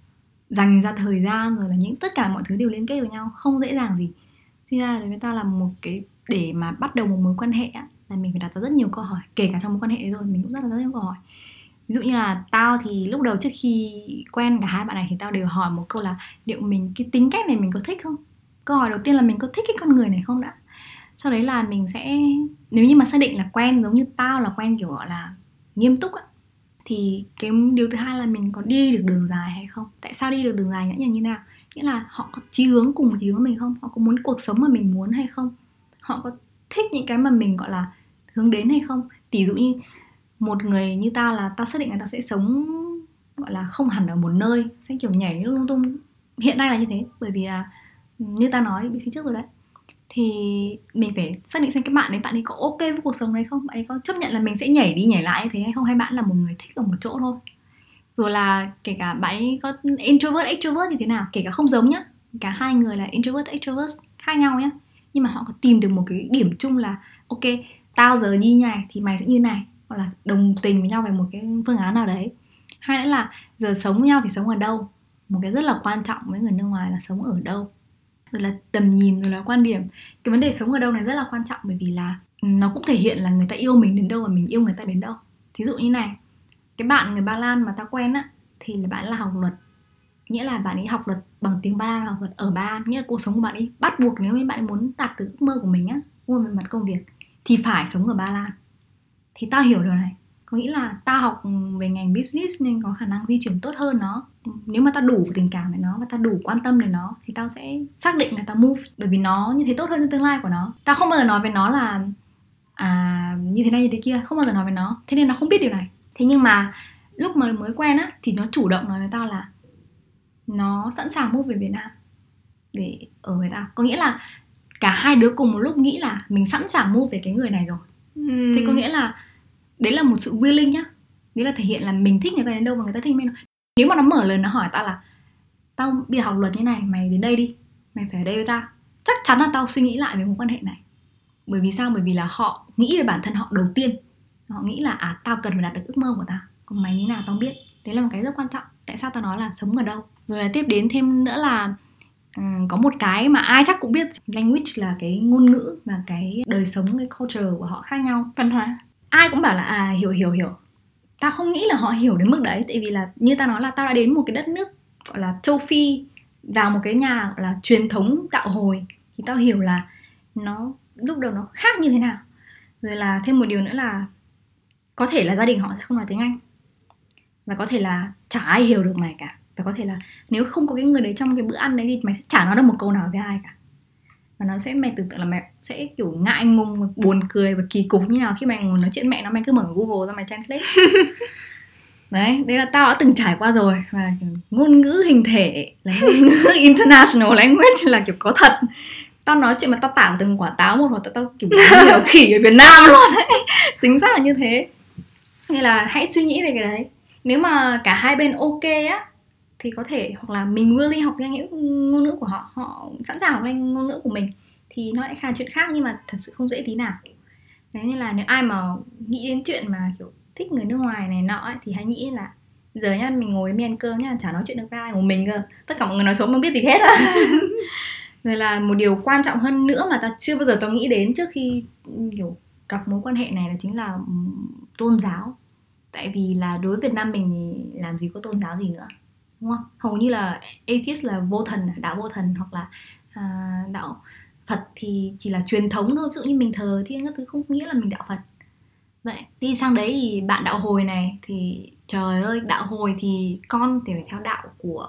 dành ra thời gian, rồi là những tất cả mọi thứ đều liên kết với nhau, không dễ dàng gì. Suy ra đối với tao là một cái, để mà bắt đầu một mối quan hệ á, là mình phải đặt ra rất nhiều câu hỏi. Kể cả trong mối quan hệ đấy rồi mình cũng rất nhiều câu hỏi. Ví dụ như là tao thì lúc đầu trước khi quen cả hai bạn này thì tao đều hỏi một câu là liệu mình cái tính cách này mình có thích không. Câu hỏi đầu tiên là mình có thích cái con người này không đã. Sau đấy là mình sẽ, nếu như mà xác định là quen giống như tao là quen kiểu gọi là nghiêm túc á, thì cái điều thứ hai là mình có đi được đường dài hay không. Tại sao đi được đường dài nghĩa là như nào? Nghĩa là họ có chí hướng cùng chí hướng mình không? Họ có muốn cuộc sống mà mình muốn hay không? Họ có thích những cái mà mình gọi là hướng đến hay không? Ví dụ như một người như tao là tao xác định là tao sẽ sống gọi là không hẳn ở một nơi, sẽ kiểu nhảy lung tung. Hiện nay là như thế, bởi vì là như tao nói phía trước rồi đấy, thì mình phải xác định xem cái bạn ấy có ok với cuộc sống đấy không, bạn ấy có chấp nhận là mình sẽ nhảy đi nhảy lại như thế hay không, hay bạn là một người thích ở một chỗ thôi. Rồi là kể cả bạn ấy có introvert extrovert như thế nào, kể cả không giống nhá, cả hai người là introvert extrovert khác nhau nhá, nhưng mà họ có tìm được một cái điểm chung là ok, tao giờ như này thì mày sẽ như này, hoặc là đồng tình với nhau về một cái phương án nào đấy. Hai nữa là giờ sống với nhau thì sống ở đâu. Một cái rất là quan trọng với người nước ngoài là sống ở đâu, rồi là tầm nhìn, rồi là quan điểm. Cái vấn đề sống ở đâu này rất là quan trọng, bởi vì là nó cũng thể hiện là người ta yêu mình đến đâu và mình yêu người ta đến đâu. Thí dụ như này, cái bạn người Ba Lan mà tao quen á, thì là bạn là học luật, nghĩa là bạn ấy học luật bằng tiếng Ba Lan, học luật ở Ba Lan, nghĩa là cuộc sống của bạn ấy bắt buộc nếu như bạn ấy muốn đạt được ước mơ của mình á, về mặt công việc thì phải sống ở Ba Lan. Thì tao hiểu điều này, có nghĩa là tao học về ngành business nên có khả năng di chuyển tốt hơn nó. Nếu mà tao đủ tình cảm với nó và tao đủ quan tâm đến nó thì tao sẽ xác định là tao move, bởi vì nó như thế tốt hơn cho tương lai của nó. Tao không bao giờ nói với nó là như thế này như thế kia, không bao giờ nói với nó, thế nên nó không biết điều này. Thế nhưng mà lúc mà mới quen á thì nó chủ động nói với tao là nó sẵn sàng move về Việt Nam để ở với tao. Có nghĩa là cả hai đứa cùng một lúc nghĩ là mình sẵn sàng move về cái người này rồi. Thế có nghĩa là đấy là một sự willing nhá, đấy là thể hiện là mình thích người ta đến đâu và người ta thích mình. Nếu mà nó mở lời nó hỏi tao là tao bây giờ học luật như này, mày đến đây đi, mày phải ở đây với tao, chắc chắn là tao suy nghĩ lại về mối quan hệ này. Bởi vì sao? Bởi vì là họ nghĩ về bản thân họ đầu tiên. Họ nghĩ là tao cần phải đạt được ước mơ của tao, còn mày như nào tao biết. Đấy là một cái rất quan trọng. Tại sao tao nói là sống ở đâu. Rồi là tiếp đến thêm nữa là có một cái mà ai chắc cũng biết, language là cái ngôn ngữ và cái đời sống, cái culture của họ khác nhau, văn hóa. Ai cũng bảo là hiểu. Tao không nghĩ là họ hiểu đến mức đấy. Tại vì là như tao nói là tao đã đến một cái đất nước gọi là châu Phi, vào một cái nhà gọi là truyền thống đạo hồi, thì tao hiểu là nó lúc đầu nó khác như thế nào. Rồi là thêm một điều nữa là có thể là gia đình họ sẽ không nói tiếng Anh, và có thể là chả ai hiểu được mày cả. Và có thể là nếu không có cái người đấy trong cái bữa ăn đấy thì mày sẽ chả nói được một câu nào với ai cả. Và nó sẽ, mày tưởng tượng là mày sẽ kiểu ngại ngùng, buồn cười và kỳ cục như nào khi mày ngồi nói chuyện mẹ nó, mày cứ mở Google ra mày translate. Đấy là tao đã từng trải qua rồi. Và ngôn ngữ hình thể là ngôn ngữ international language là kiểu có thật. Tao nói chuyện mà tao tả từng quả táo một, hoặc tao kiểu hiểu khỉ ở Việt Nam luôn ấy. Tính ra là như thế. Nên là hãy suy nghĩ về cái đấy. Nếu mà cả hai bên ok á thì có thể, hoặc là mình willing học ngôn ngữ của họ, họ sẵn sàng học ngôn ngữ của mình, thì nó lại là chuyện khác, nhưng mà thật sự không dễ tí nào. Đấy, nên là nếu ai mà nghĩ đến chuyện mà kiểu thích người nước ngoài này nọ ấy, thì hãy nghĩ là giờ nhá, mình ngồi đi ăn cơm nhá, chả nói chuyện được với ai của mình cơ, tất cả mọi người nói xấu không biết gì hết á. Rồi là một điều quan trọng hơn nữa mà tao chưa bao giờ tao nghĩ đến trước khi kiểu gặp mối quan hệ này là chính là tôn giáo. Tại vì là đối với Việt Nam mình thì làm gì có tôn giáo gì nữa, đúng không? Hầu như là atheist là vô thần, đạo vô thần, hoặc là đạo Phật thì chỉ là truyền thống thôi. Ví dụ như mình thờ thiên các thứ không nghĩa là mình đạo Phật. Vậy đi sang đấy thì bạn đạo hồi này thì trời ơi, đạo hồi thì con thì phải theo đạo của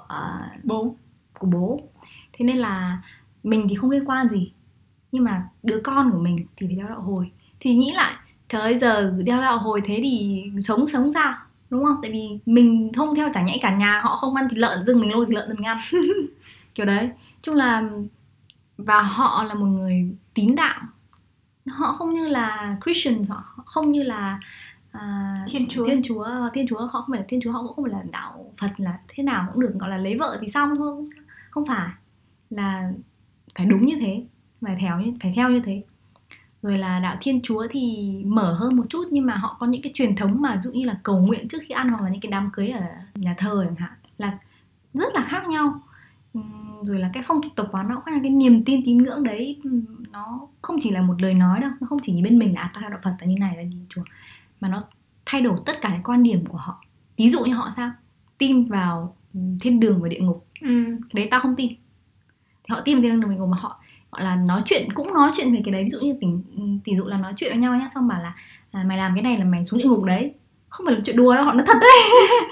bố. Thế nên là mình thì không liên quan gì, nhưng mà đứa con của mình thì phải theo đạo hồi. Thì nghĩ lại Trời ơi, giờ theo đạo hồi thế thì sống sao, đúng không? Tại vì mình không theo chả nhẽ cả nhà họ không ăn thịt lợn, dưng mình lôi thịt lợn mình ăn. Kiểu đấy. Chung là, và họ là một người tín đạo. Họ không như là Christians, họ không như là Thiên Chúa. Họ không phải là Thiên Chúa, họ cũng không phải là đạo Phật là thế nào cũng được, gọi là lấy vợ thì xong thôi. Không phải, là phải đúng như thế, phải theo như thế. Rồi là đạo Thiên Chúa thì mở hơn một chút, nhưng mà họ có những cái truyền thống mà ví dụ như là cầu nguyện trước khi ăn, hoặc là những cái đám cưới ở nhà thờ chẳng hạn, là rất là khác nhau. Rồi là cái phong tục tập quán, nó cũng là cái niềm tin tín ngưỡng đấy, nó không chỉ là một lời nói đâu, nó không chỉ như bên mình là ta theo đạo Phật là như này là đi chùa, mà nó thay đổi tất cả cái quan điểm của họ. Ví dụ như họ sao tin vào thiên đường và địa ngục, đấy tao không tin. Thì họ tin vào thiên đường và địa ngục, mà họ gọi là nói chuyện về cái đấy. Ví dụ như tỷ dụ là nói chuyện với nhau nhá, xong bảo là mày làm cái này là mày xuống địa ngục đấy, không phải là chuyện đùa đâu, họ nói thật đấy.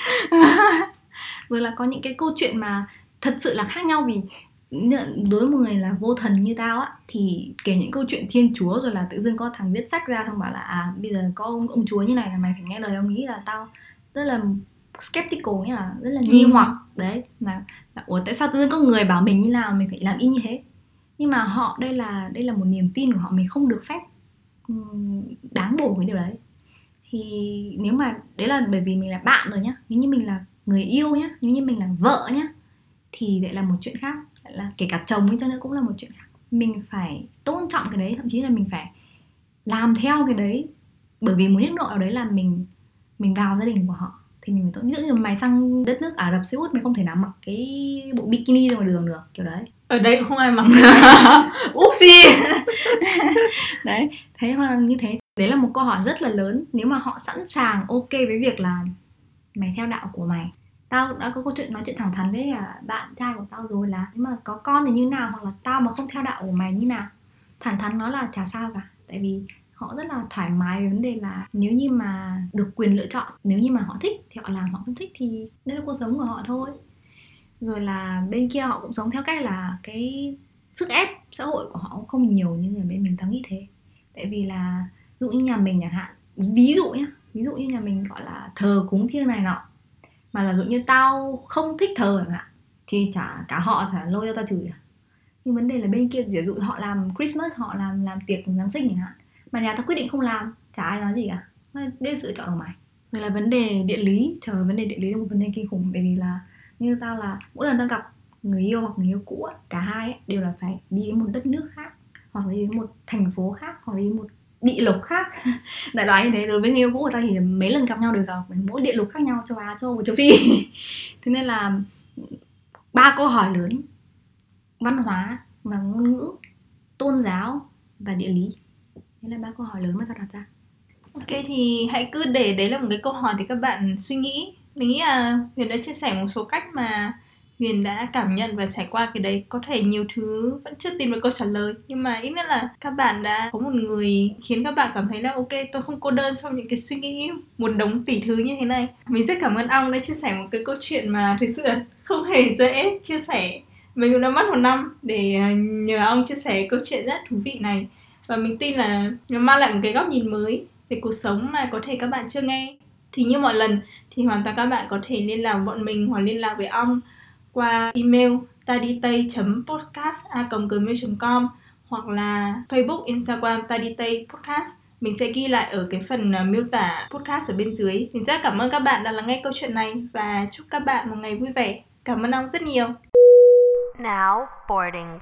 Rồi là có những cái câu chuyện mà thật sự là khác nhau. Vì đối với một người là vô thần như tao á, thì kể những câu chuyện Thiên Chúa, rồi là tự dưng có thằng viết sách ra xong bảo là bây giờ có ông Chúa như này là mày phải nghe lời ông ý, là tao rất là skeptical, nghĩa là rất là nghi hoặc đấy, là ủa tại sao tự dưng có người bảo mình như nào mình phải làm y như thế. Nhưng mà họ đây là một niềm tin của họ, mình không được phép đáng bổ với điều đấy. Thì nếu mà đấy là bởi vì mình là bạn rồi nhá, nếu như mình là người yêu nhá, nếu như mình là vợ nhá, thì lại là một chuyện khác, lại là kể cả chồng đi nữa cũng là một chuyện khác. Mình phải tôn trọng cái đấy, thậm chí là mình phải làm theo cái đấy, bởi vì một mức độ nào đấy là mình vào gia đình của họ thì mình phải tôn. Ví dụ như mày sang đất nước Ả Rập Xê Út, mày không thể nào mặc cái bộ bikini ra ngoài đường được, kiểu đấy. Ở đây không ai mặc. Upsi. Đấy, thế mà như thế. Đấy là một câu hỏi rất là lớn. Nếu mà họ sẵn sàng ok với việc là mày theo đạo của mày. Tao đã có câu chuyện nói chuyện thẳng thắn với bạn trai của tao rồi, là nếu mà có con thì như nào, hoặc là tao mà không theo đạo của mày như nào, thẳng thắn nói là chả sao cả. Tại vì họ rất là thoải mái với vấn đề là nếu như mà được quyền lựa chọn, nếu như mà họ thích thì họ làm, họ không thích thì đây là cuộc sống của họ thôi. Rồi là bên kia họ cũng sống theo cách là cái sức ép xã hội của họ cũng không nhiều như người bên mình, tao nghĩ thế. Tại vì là ví dụ như nhà mình chẳng hạn, ví dụ như nhà mình gọi là thờ cúng thiêng này nọ, mà giả dụ như tao không thích thờ chẳng hạn, thì chả cả họ phải lôi cho tao chửi. Nhưng vấn đề là bên kia, ví dụ họ làm Christmas, họ làm tiệc Giáng sinh chẳng hạn, mà nhà tao quyết định không làm, chả ai nói gì cả, đây là sự chọn của mày. Rồi là vấn đề địa lý, vấn đề địa lý là một vấn đề kinh khủng. Bởi vì là như tao là mỗi lần tao gặp người yêu hoặc người yêu cũ, cả hai đều là phải đi đến một đất nước khác, hoặc là đi đến một thành phố khác, hoặc là đi đến một địa lục khác. Đại loại như thế. Đối với người yêu cũ của tao thì mấy lần gặp nhau đều gặp mỗi địa lục khác nhau, châu Á, châu Âu, châu Phi. Thế nên là 3 câu hỏi lớn: văn hóa và ngôn ngữ, tôn giáo và địa lý. Đấy là 3 câu hỏi lớn mà tao đặt ra. Ok, thì hãy cứ để đấy là một cái câu hỏi để các bạn suy nghĩ. Mình nghĩ là Huyền đã chia sẻ một số cách mà Huyền đã cảm nhận và trải qua cái đấy. Có thể nhiều thứ vẫn chưa tìm được câu trả lời, nhưng mà ít nhất là các bạn đã có một người khiến các bạn cảm thấy là ok, tôi không cô đơn trong những cái suy nghĩ một đống tỷ thứ như thế này. Mình rất cảm ơn Ong đã chia sẻ một cái câu chuyện mà thực sự không hề dễ chia sẻ. Mình cũng đã mất 1 năm để nhờ Ong chia sẻ câu chuyện rất thú vị này. Và mình tin là nó mang lại một cái góc nhìn mới về cuộc sống mà có thể các bạn chưa nghe. Thì như mọi lần thì hoàn toàn các bạn có thể liên lạc với bọn mình hoặc liên lạc với Ong qua email taditay.podcast@gmail.com hoặc là Facebook, Instagram Taditay Podcast. Mình sẽ ghi lại ở cái phần miêu tả podcast ở bên dưới. Mình rất cảm ơn các bạn đã lắng nghe câu chuyện này và chúc các bạn một ngày vui vẻ. Cảm ơn Ong rất nhiều. Now boarding.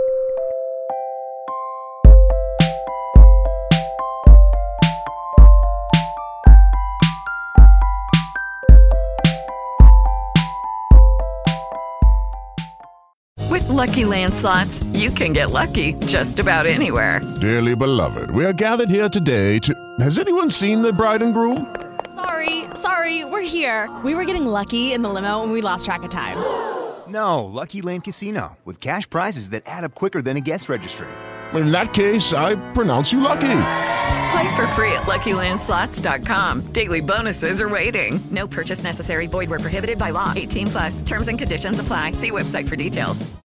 With Lucky Land Slots, you can get lucky just about anywhere. Dearly beloved, we are gathered here today to... Has anyone seen the bride and groom? Sorry, we're here. We were getting lucky in the limo and we lost track of time. No, Lucky Land Casino, with cash prizes that add up quicker than a guest registry. In that case, I pronounce you lucky. Play for free at LuckyLandSlots.com. Daily bonuses are waiting. No purchase necessary. Void where prohibited by law. 18+. Terms and conditions apply. See website for details.